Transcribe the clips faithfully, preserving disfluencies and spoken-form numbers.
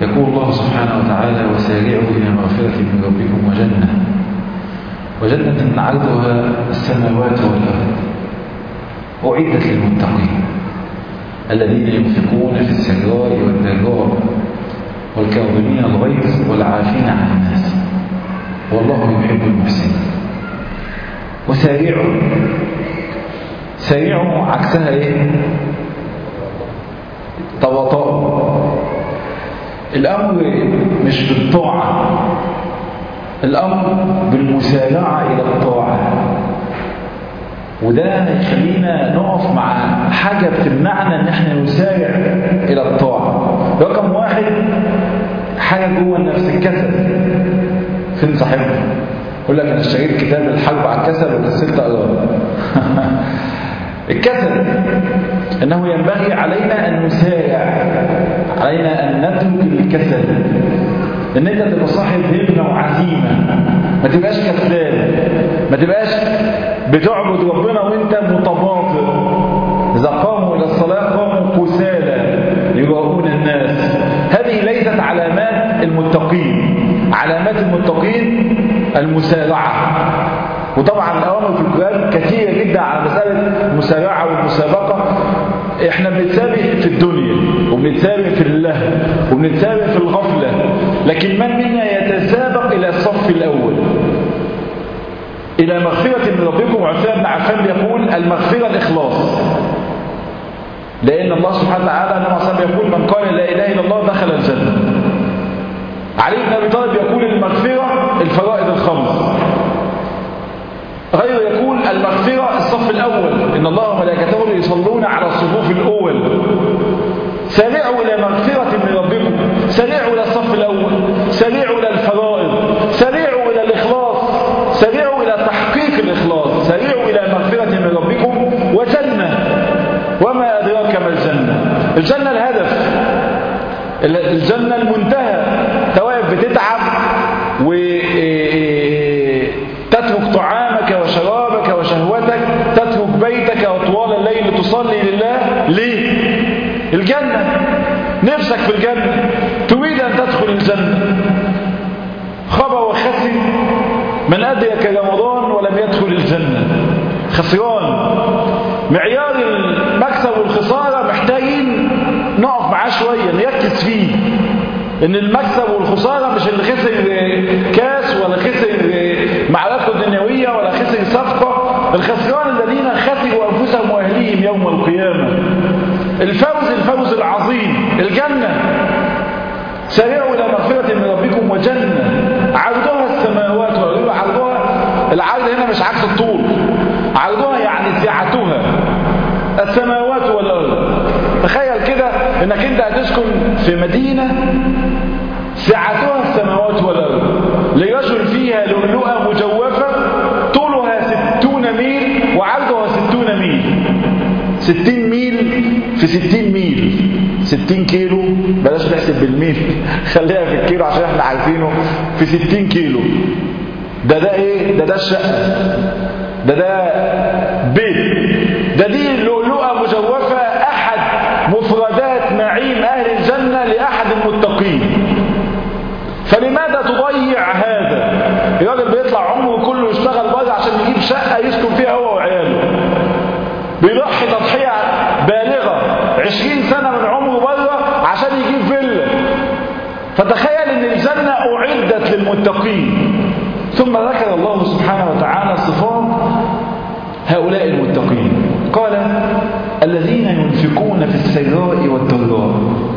يقول الله سبحانه وتعالى وسارعوا إلى مغفرة من ربكم وجنة وجنة عرضها السماوات والأرض أعدت للمتقين الذين ينفقون في السراء والضراء والكاظمين الغيظ والعافين عن الناس والله يحب المحسنين. وسارعوا سارعوا عكسها ايه؟ تواطؤوا. الأمر مش بالطاعة، الأمر بالمسارعة إلى الطاعة. وده يخلينا نقف مع حاجة بتمنعنا ان احنا نسارع إلى الطاعة. رقم واحد حاجة جوه النفس، الكسل. فين صاحبها؟ يقول لك أنا اشتريت كتاب الحرب على الكسل وكسلت أقراه. الكسل أنه ينبغي علينا أن نسارع، علينا أن نترك الكسل، أن أنت تبقى صاحب همة وعزيمة، ما تبقاش كسلان، ما تبقاش بتعبد ربنا وأنت متباطئ. إذا قاموا إلى الصلاة قاموا كسالى يراؤون الناس. هذه ليست علامات المتقين. علامات المتقين المسارعة. وطبعا الأوامر في القرآن كثيرة جدا على مسألة المسارعة والمسابقة. احنا بنتسابق في الدنيا وبنتسابق في اللهو وبنتسابق في الغفلة، لكن من منا يتسابق إلى الصف الأول، إلى مغفرة من ربكم. وعثمان بن عفان يقول المغفرة الإخلاص، لأن الله سبحانه وتعالى النبي صلى الله عليه وسلم يقول من قال لا إله إلا الله دخل الجنة. علي بن أبي طالب يقول المغفرة الفرائض الخمس. غيره يقول المغفرة الصف الأول، إن الله وملائكته يصلون على الصفوف الأول. سارعوا إلى مغفرة من ربكم، سارعوا إلى الصف الأول، سارعوا إلى الفرائض، سارعوا إلى الإخلاص، سارعوا إلى تحقيق الإخلاص، سارعوا إلى مغفرة من ربكم وجنة. وما أدراك ما الجنة؟ الجنة الهدف، الجنة المنتهى. توقف بتتعب وتترك طعامك وشرابك وشهوتك، تترك بيتك وطوال الليل تصلي لله. ليه؟ الجنة. نفسك في الجنة، تريد أن تدخل الجنة. خاب وخسر من أدرك رمضان ولم يدخل الجنة، خسران. معيار المكسب والخسارة محتاجين نقف معاه شوية، نركز فيه. إن المكسب والخسارة مش اللي خسر كاس ولا خسر معركة دنيوية ولا خسر صفقة. الخسران الذين خسروا أنفسهم وأهليهم يوم القيامة. الفوز الفوز العظيم الجنة. سارعوا إلى مغفرة من ربكم وجنة عرضها السماوات والأرض. عرضها، العرض هنا مش عكس الطول، عرضها يعني سعتها السماوات والأرض. تخيل كده انك انت هتسكن في مدينة سعتها السماوات والأرض، لرجل فيها لؤلؤة مجوفة طولها ستون ميل وعرضها ستون ميل. ستين ميل في ستين ميل، ستين كيلو. بلاش نحسب بالميل، خليها في الكيلو عشان احنا عارفينه. في ستين كيلو. ده ده ايه؟ ده ده الشقة، ده ده بيت، ده دي اللؤلؤة مجوفة. أحد مفردات نعيم أهل الجنة لأحد المتقين. فلماذا تضيع هذا؟ الراجل بيطلع عمره كله يشتغل بره عشان يجيب شقة يسكن فيها هو وعياله، بيضحي تضحية بالغة عشرين سنة من عمره بره عشان يجيب فيلا. فتخيل ان الجنة أعدت للمتقين. ثم ذكر الله سبحانه وتعالى صفات هؤلاء المتقين. قال الذين ينفقون في السراء والضراء.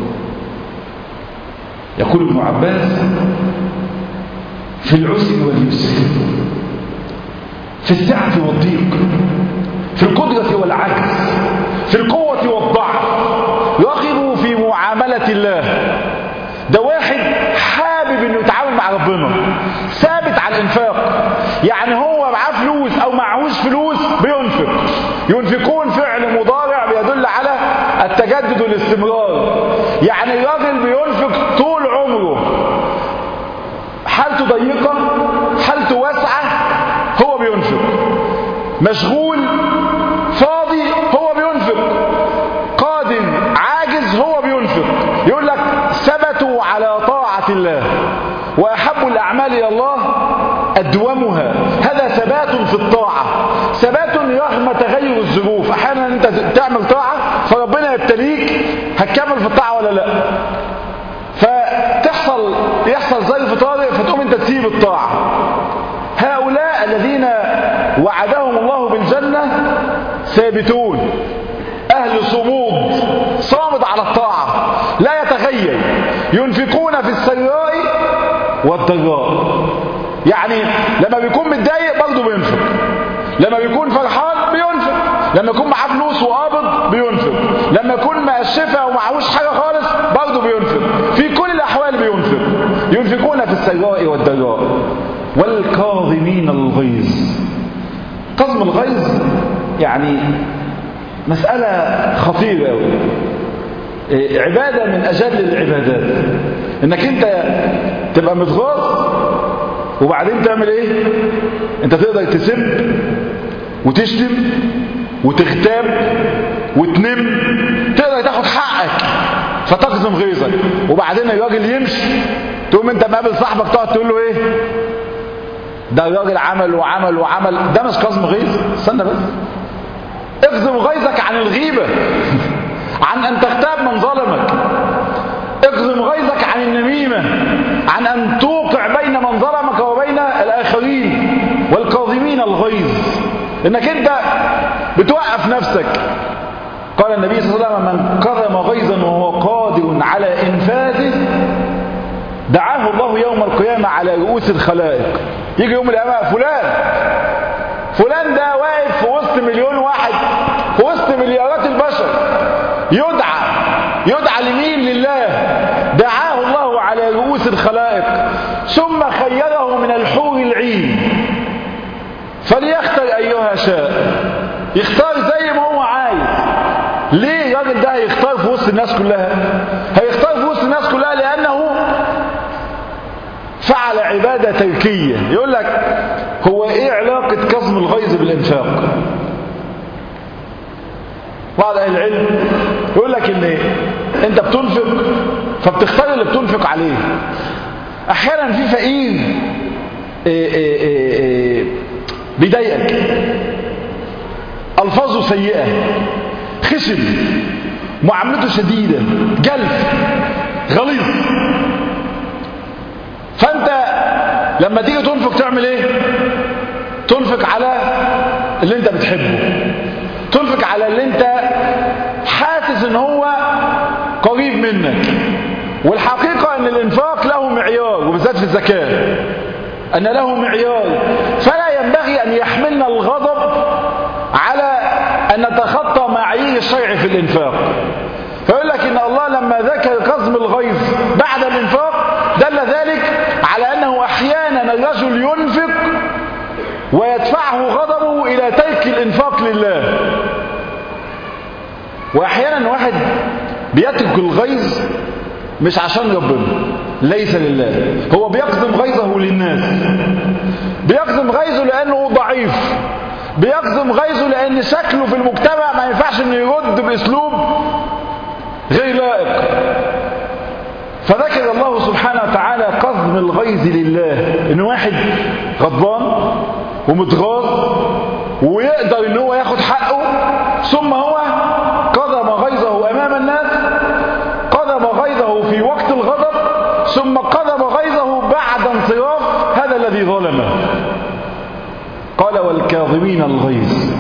يقول ابن عباس في العسر واليسر، في السعة والضيق، في القدرة والعجز، في القوة والضعف، رغبوا في معاملة الله. ده واحد حابب انه يتعامل مع ربنا، ثابت على الانفاق. يعني هو معاه فلوس او معهوش فلوس بينفق. ينفقون فعل مضارع بيدل على التجدد والاستمرار. يعني الراجل بينفق طول عمره، حالته ضيقة حالته واسعة هو بينفق، مشغول فاضي هو بينفق، قادم عاجز هو بينفق. يقول لك ثبتوا على على طاعة الله، وأحب الأعمال إلى الله أدومها. هذا ثبات في الطاعة، ثبات رغم تغير الظروف. أحيانا أنت تعمل طاعة فربنا يبتليك، هتكمل في الطاعة ولا لا؟ فتحصل يحصل ظرف طارئ فتقوم أنت تسيب الطاعة. هؤلاء الذين وعدهم الله بالجنة ثابتون، أهل صمود، صامد على الطاعة، لا يتغير، ينفقون في السراء والضراء. يعني لما بيكون متضايق برضه بينفق، لما بيكون فرحان بينفق، لما يكون معاه فلوس وقابض بينفق، لما يكون مقشفة ومعهوش حاجة خالص برضه بينفق، في كل الأحوال بينفق. ينفقون في السراء والضراء والكاظمين الغيظ. كظم الغيظ يعني مسألة خطيرة قوي، عبادة من أجل العبادات، إنك أنت تبقى متغاظ وبعدين تعمل إيه؟ أنت تقدر تسب وتشتم وتغتاب وتنم، تقدر تاخد حقك فتقزم غيظك، وبعدين الراجل يمشي تقوم أنت مقابل صاحبك تقعد تقول له إيه؟ ده الراجل عمل وعمل وعمل. ده مش قزم غيظ، استنى بس. اقزم غيظك عن الغيبة، عن أن تغتاب من ظلمك. اقزم غيظك عن النميمة، عن أن توقع بين من ظلمك وبين الآخرين. والكاظمين الغيظ، إنك أنت بتوقف نفسك. قال النبي صلى الله عليه وسلم: من كظم غيظا وهو قادر على إنفاذه دعاه الله يوم القيامة على رؤوس الخلائق. يجي يوم القيامة فلان فلان ده واقف في وسط مليون واحد، في وسط مليارات البشر، يدعى يدعى لمين؟ لله. دعاه الله على رؤوس الخلائق ثم خيره من الحور العين فليختر أيها شاء. يختار زي ما هو عايز. ليه الراجل ده هيختار في وسط الناس كلها؟ هيختار في وسط الناس كلها لأنه فعل عبادة تركية. يقول لك هو ايه علاقة كظم الغيظ بالإنفاق؟ بعض أهل العلم يقول لك ان انت بتنفق فبتختار اللي بتنفق عليه. احيانا في فقير بيضايقك، الفاظه سيئة، خشن، معاملته شديدة، جلف، غليظ. فانت لما تيجي تنفق تعمل ايه؟ تنفق على اللي انت بتحبه، تنفق على اللي انت حاسس ان هو قريب منك. والحقيقة ان الانفاق له معيار، وبالذات في الزكاة ان له معيار، فلا ينبغي ان يحملنا الغضب على ان نتخطى معايير الشرع في الانفاق. فيقول لك ان الله لما ذكر قزم الغيظ بعد الانفاق دل ذلك على انه احيانا الرجل ينفق ويدفعه غضبه الى ترك الانفاق لله، واحيانا واحد بيترك الغيظ مش عشان ربنا، ليس لله، هو بيقزم غيظه للناس، بيقزم غيظه لانه ضعيف، بيقزم غيظه لان شكله في المجتمع ما ينفعش انه يرد باسلوب غير لائق. فذكر الله سبحانه وتعالى قزم الغيظ لله، ان واحد غضبان ومتغاظ ويقدر ان هو ياخد حقه، ثم هو قضم غيظه امام الناس، قضم غيظه في وقت الغضب، ثم قضم غيظه بعد انصراف هذا الذي ظلمه. قال والكاظمين الغيظ.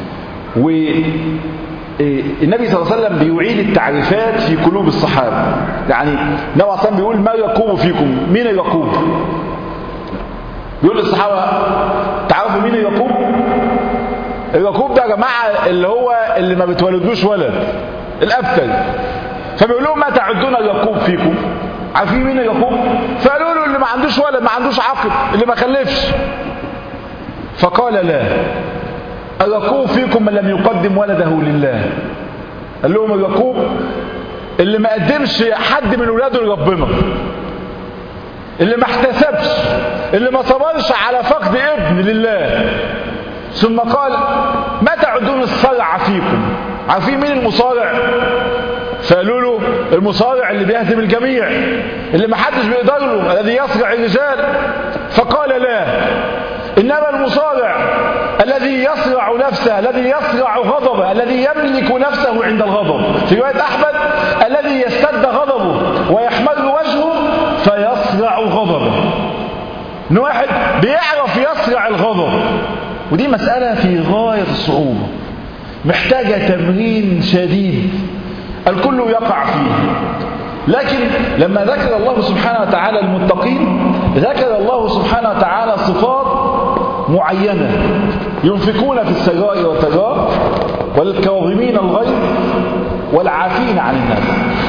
والنبي صلى الله عليه وسلم بيعيد التعريفات في قلوب الصحابة. يعني النبي عليه الصلاة بيقول ما يقوم فيكم، مين يقوم؟ بيقول للصحابة تعرفوا مين يقوم؟ اليقوم ده يا جماعة اللي هو اللي ما بتولدوش ولد، الأبتل. فبيقول لهم ما تعدون اليقوم فيكم؟ عارفين مين اليقوم؟ فقالوا له اللي ما عندوش ولد، ما عندوش عقل، اللي ما خلفش. فقال لا، اليقوم فيكم من لم يقدم ولده لله. قال لهم اليقوم اللي ما قدمش حد من ولاده لربنا، اللي ما احتسبش، اللي ما صبرش على فقد ابن لله. ثم قال ما تعدون الصرع فيكم؟ عارفين مين المصارع؟ فقالوا له المصارع اللي بيهزم الجميع، اللي ما حدش بيقدر له، الذي يصرع الرجال. فقال لا، إنما المصارع الذي يصرع نفسه، الذي يصرع غضبه، الذي يملك نفسه عند الغضب. في رواية أحمد الذي يستد غضبه ويحمل وجهه فيصرع غضبه. إن واحد بيعرف يصرع الغضب، ودي مسألة في غاية الصعوبة، محتاجة تمرين شديد الكل يقع فيه. لكن لما ذكر الله سبحانه وتعالى المتقين، ذكر الله سبحانه وتعالى صفات معينة: ينفقون في السراء والضراء والكاظمين الغيظ والعافين عن الناس.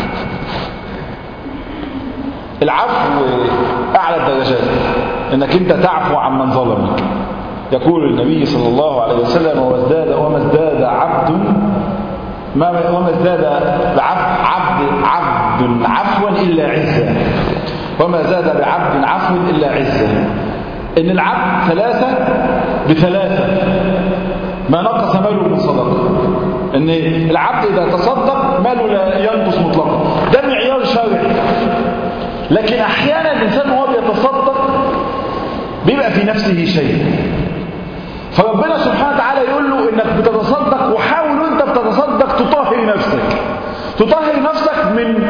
العفو أعلى الدرجات، إنك أنت تعفو عن من ظلمك. يقول النبي صلى الله عليه وسلم: وما ازداد وما ازداد عبد ما وما ازداد عبد عبد عبد عفوا إلا عزا، وما زاد بعبد عفو إلا عزا. إن العبد ثلاثة بثلاثة، ما نقص ماله من صدقة. إن العبد إذا تصدق ماله لا ينقص مطلقا، ده معيار شرعي. لكن أحيانا الإنسان وهو بيتصدق بيبقى في نفسه شيء، فربنا سبحانه وتعالى يقول له إنك بتتصدق، وحاول وانت بتتصدق تطهر نفسك. تطهر نفسك من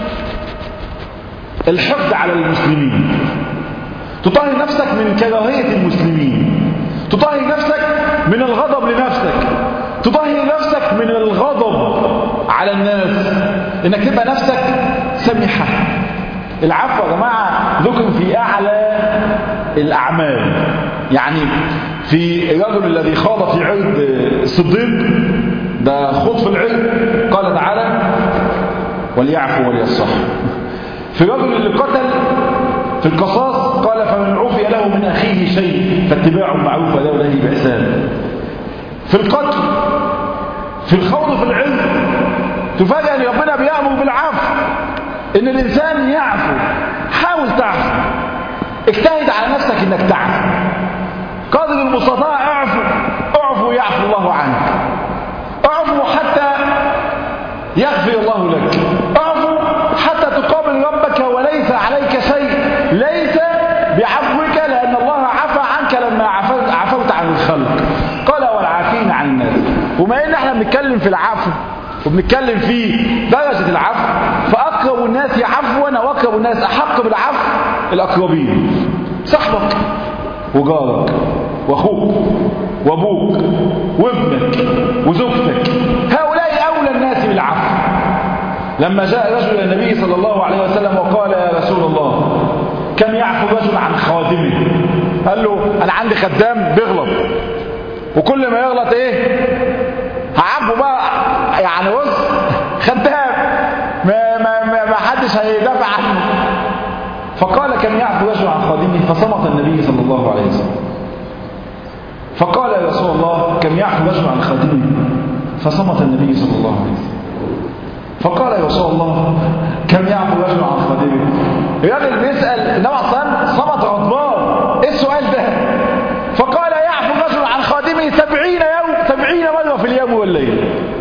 الحقد على المسلمين، تطهر نفسك من كراهية المسلمين، تطهر نفسك من الغضب لنفسك، تطهر نفسك من الغضب على الناس، انك تبقى نفسك سمحة. العفو يا جماعة ذكر في أعلى الأعمال. يعني في الرجل الذي خاض في عرض الصديق، ده خوض في العرض، قال تعالى: وليعفو وليصفح. في الرجل اللي قتل في القصاص قال: فمن عفي له من أخيه شيء فاتباع معروف ولا إليه بإحسان. في القتل، في الخوض في العرض، تفاجأ أن ربنا بيأمر بالعفو، إن الإنسان يعفو. حاول تعفو، اجتهد على نفسك إنك تعفو قدر المستطاع. اعفو اعفو يعفو الله عنك، اعفو حتى يغفر الله لك، اعفو حتى تقابل ربك وليس عليك شيء، ليس بعفوك، لأن الله عفى عنك لما عفوت عن الخلق. قال: والعافين عن الناس. وما إن احنا بنتكلم في العفو وبنتكلم في درجة العفو، فأقرب الناس عفوا وأقرب الناس أحق بالعفو الأقربين، صاحبك وجارك واخوك وابوك وابنك وزوجتك، هؤلاء اولى الناس بالعفو. لما جاء رجل الى النبي صلى الله عليه وسلم وقال: يا رسول الله، كم يعفو الرجل عن خادمه؟ قال له: انا عندي خدام بيغلط، وكل ما يغلط ايه هعبه بقى، يعني بص خدام ما, ما, ما, ما حدش هيدافع عنه. فقال: كم يعفو الرجل عن خادمه؟ فصمت النبي صلى الله عليه وسلم. فقال: يا رسول الله، كم يعفو الرجل عن خادمه؟ فصمت النبي صلى الله عليه وسلم. فقال: يا رسول الله، كم يعفو الرجل عن خادمه؟ الراجل بيسأل النبي عليه الصلاة والسلام، صمت غضبان، ايه السؤال ده؟ فقال: يعفو الرجل عن خادمه سبعين يوم سبعين مرة في اليوم والليل.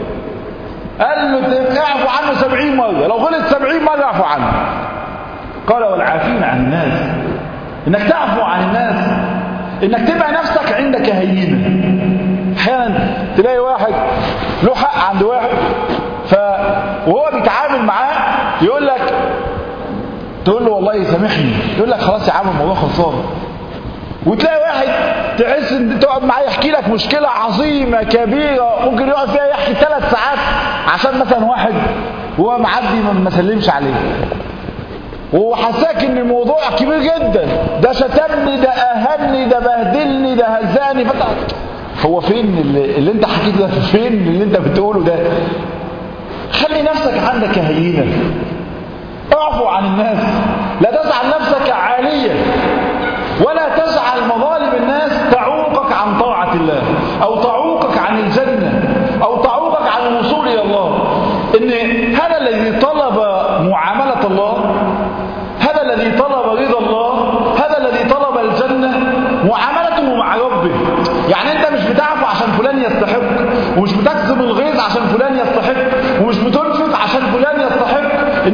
قال له: اعفو عنه سبعين مرة، لو غلط سبعين مرة اعفو عنه. قال: والعافين عن الناس، انك تعفو عن الناس، انك تبقى نفسك عندك هينة. احيانا تلاقي واحد له حق عند واحد، ف وهو بيتعامل معاه يقول لك، تقول له: والله سامحني، يقول لك: خلاص يا عم الموضوع خلصان. وتلاقي واحد تحس ان تقعد معاه يحكي لك مشكلة عظيمة كبيرة، ممكن يقعد فيها يحكي ثلاث ساعات عشان مثلا واحد وهو معدي ما سلمش عليه، وحساك ان الموضوع كبير جدا، ده شتمني، ده اهني، ده بهدلني، ده هزاني. فتح هو فين اللي, اللي انت حكيته ده؟ فين اللي انت بتقوله ده؟ خلي نفسك عندك هينة، اعفو عن الناس، لا تجعل نفسك عالية، ولا تجعل مظالم الناس تعوقك عن طاعة الله، او تعوقك عن الجنة، او تعوقك عن الوصول الى الله. ان هذا الذي طلب معاملة الله، هذا الذي طلب رضا الله، هذا الذي طلب الجنة، معاملته مع ربه. يعني انت مش بتعفو عشان فلان يستحق، ومش بتكظم الغيظ عشان فلان يستحق، ومش بتنفق عشان فلان يستحق،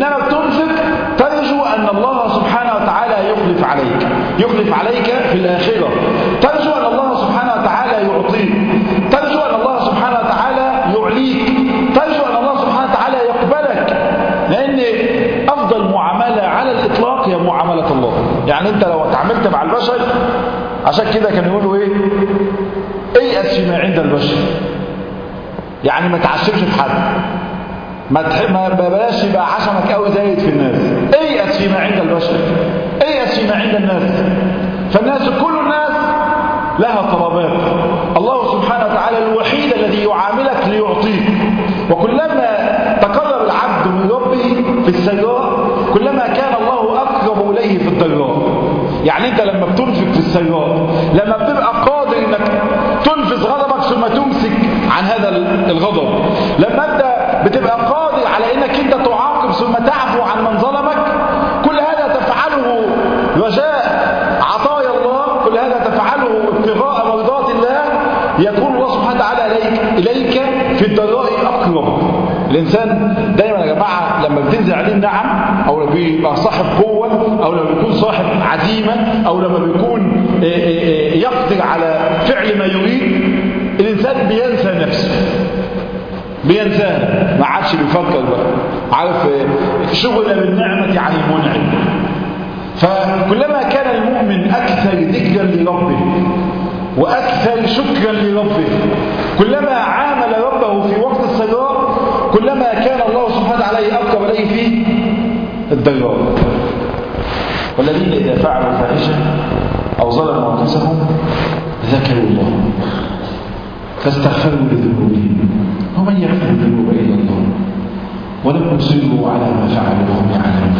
يخلف عليك يخلف عليك في الآخرة. ترجو أن الله سبحانه وتعالى يعطيك، ترجو أن الله سبحانه وتعالى يعليك، ترجو أن الله سبحانه وتعالى يقبلك، لأن أفضل معاملة على الإطلاق هي معاملة الله. يعني أنت لو تعاملت مع البشر، عشان كده كانوا يقولوا إيه؟ ايأس فيما عند البشر، يعني ما تعشمش في حد، ما ما بلاش يبقى عشمك قوي زايد في الناس. ايأس فيما عند البشر، ايأس فيما عند الناس. فالناس كل الناس لها طلبات، الله سبحانه وتعالى الوحيد الذي يعاملك ليعطيك. وكلما تقرب العبد من ربه في السراء كلما كان الله أقرب إليه في الضراء. يعني أنت لما بتنفق في السراء، لما بتبقى قادر أنك تنفذ غضبك ثم تمسك عن هذا الغضب، لما أنت بتبقى قادر على أنك أنت تعاقب ثم تعفو عن من ظلمك، كل هذا تفعله رجاء عطايا الله، كل هذا تفعله ابتغاء مرضات الله، يكون الله سبحانه وتعالى إليك, إليك في الضراء أقرب. الإنسان دايما يا جماعة لما بتنزل عليه النعم، أو لما بيبقى صاحب قوة، أو لما بيكون صاحب عزيمة، أو لما بيكون يقدر على فعل ما يريد، الإنسان بينسى نفسه، بينساها، ما عادش بيفكر بقى، عارف شغل بالنعمة عن المنعم. فكلما كان المؤمن أكثر ذكرا لربه وأكثر شكرا لربه، كلما عامل ربه في وقت السراء، كلما كان الله سبحانه وتعالى أقرب إليه في الضراء. والذين إذا فعلوا فاحشة أو ظلموا أنفسهم ذكروا الله فاستغفروا لذنوبهم ومن يغفر الذنوب إلا الله ولم يصروا على ما فعلوا وهم يعلمون.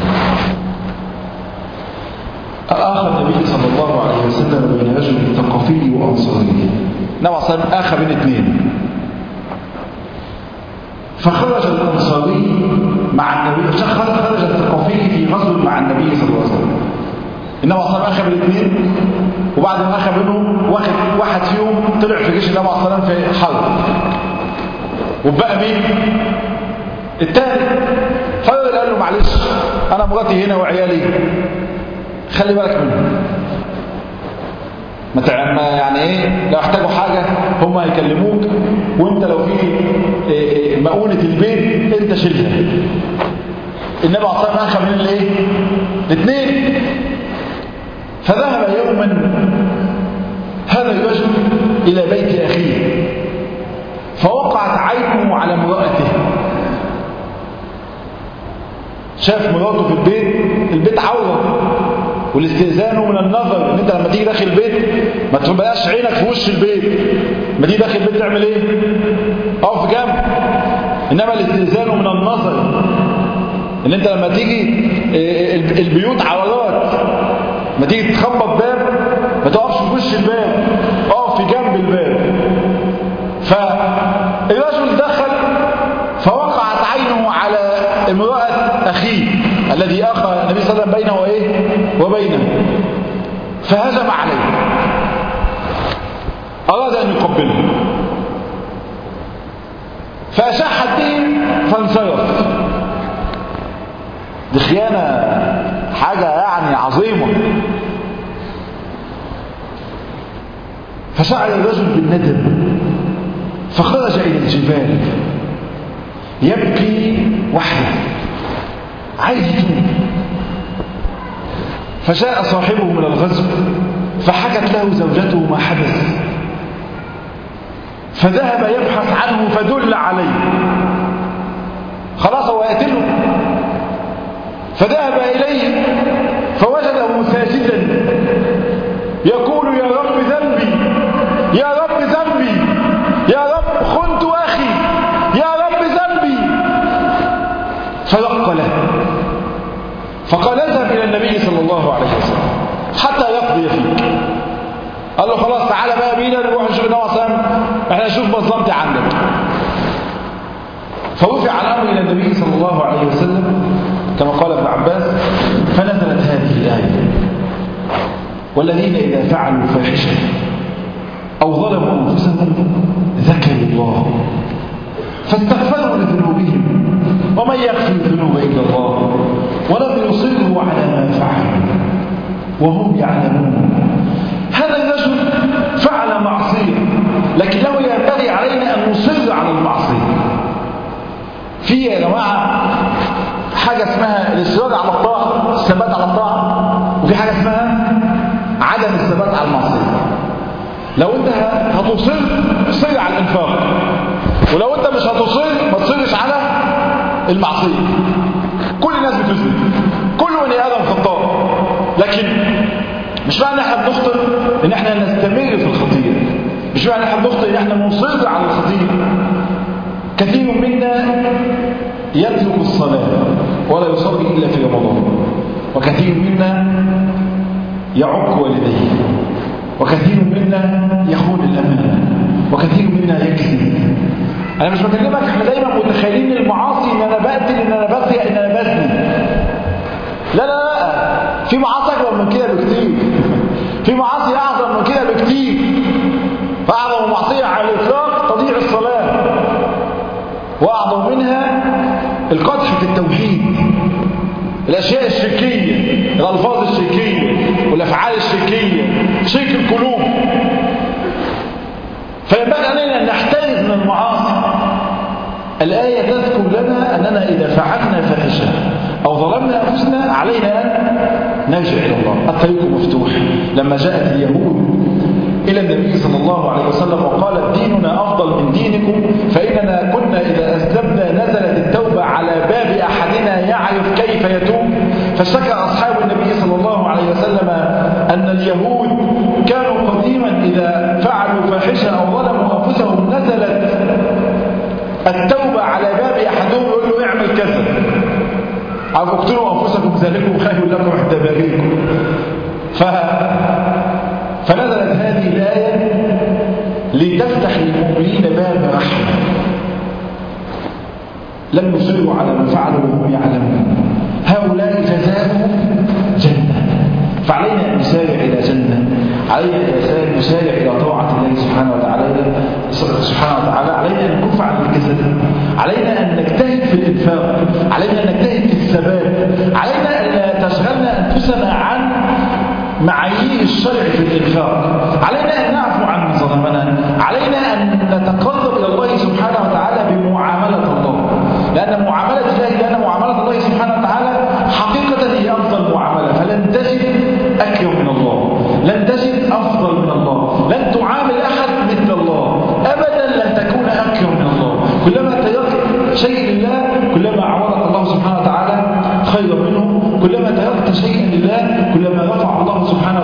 آخى النبي صلى الله عليه وسلم بين رجل ثقفي وأنصاري. نوع صلى آخى بين اثنين، فخرج الأنصاري مع النبي، خرج الثقفي في غزو مع النبي صلى الله عليه وسلم. النبي صلى الله عليه وسلم أخذ الاثنين، وبعد ما أخذ منهم واحد واحد فيهم طلع في جيش النبي صلى الله عليه وسلم في حرب، وبقى مين؟ الثاني. فالراجل قال له معلش أنا مراتي هنا وعيالي، خلي بالك منهم، ما يعني ايه، لو احتاجوا حاجه هم هيكلموك، وانت لو في مؤونه البيت انت شيلها. النبي عليه الصلاه والسلام اخذ من الايه؟ الاثنين. فذهب يوما هذا الرجل الى بيت اخيه، فوقعت عينه على امراته. شاف مراته في البيت، البيت عوره، والاستئذان من النظر، ان انت لما تيجي داخل البيت ما تبقاش عينك في وش البيت، لما تيجي داخل البيت تعمل ايه؟ اقف جنب. انما الاستئذان من النظر، ان انت لما تيجي البيوت عورات، لما تيجي تخبط باب ما تقفش في وش الباب، اقف في جنب الباب. فالرجل دخل فوقعت عينه على امرأة اخيه الذي اخى النبي صلى الله عليه وسلم بينه وايه وبينه، فهجم عليه، اراد ان يقبله، فاشاح الدين فانصرف. دي خيانه حاجه يعني عظيمه. فشعر الرجل بالندم فخرج الى الجبال يبكي وحده عايز يتوب. فجاء صاحبه من الغزو فحكت له زوجته ما حدث، فذهب يبحث عنه فدل عليه، خلاص هو يقتله. فذهب إليه فوجده ساجدا يقول يا رب ذنبي، يا رب ذنبي، يا رب خنت أخي، يا رب ذنبي. فرق له فقال اذهب إلى النبي صلى الله عليه وسلم حتى يقضي فيك. قال له خلاص تعالى بقى بينا نروح نشوف النبي صلى الله عليه وسلم، احنا نشوف مظلمتي عندك. فرفع الأمر إلى النبي صلى الله عليه وسلم كما قال ابن عباس، فنزلت هذه الآية: والذين إذا فعلوا فاحشة أو ظلموا أنفسهم ذكروا الله فاستغفروا لذنوبهم ومن يغفر الذنوب إلا الله ولم يصروا على ما فعلوا وهم يعلمون. هذا الرجل فعل معصية، لكنه ينبغي علينا أن نصر على المعصية. في يا جماعة حاجة اسمها الإصرار على الطاعة، الثبات على الطاعة، وفي حاجة اسمها عدم الثبات على المعصية. لو أنت هتصر صر على الإنفاق، ولو أنت مش هتصر ما تصرش على المعصية. كل الناس بتذنب، كل بني آدم خطاء، لكن مش معنى احنا بنخطئ ان احنا نستمر في الخطيئة، مش معنى احنا بنخطئ ان احنا نصر على الخطيئة. كثير منا يترك الصلاة ولا يصلي إلا في رمضان، وكثير منا يعق والديه، وكثير منا يخون الأمانة، وكثير منا يكذب. أنا مش بكلمك احنا دايما متخيلين المعاصي ان انا بقتل، ان انا بغي، ان انا بزني. لا لا لا، في معاصي أكبر من كده بكتير، في معاصي أعظم من كده بكتير. فأعظم معصية على الإطلاق تضييع الصلاة، وأعظم منها القدح في التوحيد، الأشياء الشركية، الألفاظ الشركية والأفعال الشركية، شرك القلوب. فينبغي علينا أن نحترز من المعاصي. الآية تذكر لنا أننا إذا فعلنا فاحشة أو ظلمنا أنفسنا علينا أن نرجع إلى الله. الطريق مفتوح. لما جاءت اليهود إلى النبي صلى الله عليه وسلم وقالت ديننا أفضل من دينكم، فإننا كنا إذا أذنبنا نزلت التوبة على باب أحدنا يعرف كيف يتوب. فاشتكى أصحاب النبي صلى الله عليه وسلم أن اليهود كانوا قديما إذا فعلوا فاحشة أو ظلموا أنفسهم نزلت التوبة على باب أحدهم يقول له اعمل كذا، أو اقتلوا أنفسكم ذلكم خير لكم عند بارئكم. ف... فنزلت هذه الآية لتفتح للمؤمنين باب رحمة. لم يصروا على ما فعلوا وهم يعلمون. هؤلاء جزاؤهم جنة. فعلينا أن نسارع إلى جنة، علينا أن نسارع إلى طاعة الله سبحانه وتعالى سبحانه وتعالى علينا أن نكف عن الجسد، علينا أن نجتهد في الإنفاق، علينا أن نجتهد في الثبات، علينا أن لا تشغلنا أنفسنا عن معايير الشرع في الإنفاق، علينا أن نعفو عن من ظلمنا، علينا أن نتقرب إلى الله سبحانه وتعالى بمعاملة الله، لأن معاملة الله لأن معاملة الله سبحانه وتعالى حقيقة هي أفضل معاملة. فلن تجد أكرم من الله، لن تجد أفضل من الله، لن تعامل أحد مثل الله أبدا، لن تكون أكرم من الله. كلما تركت شيء لله كلما عوضك الله سبحانه وتعالى خيرا منه، كلما تركت شيئا لله كلما رفع الله سبحانه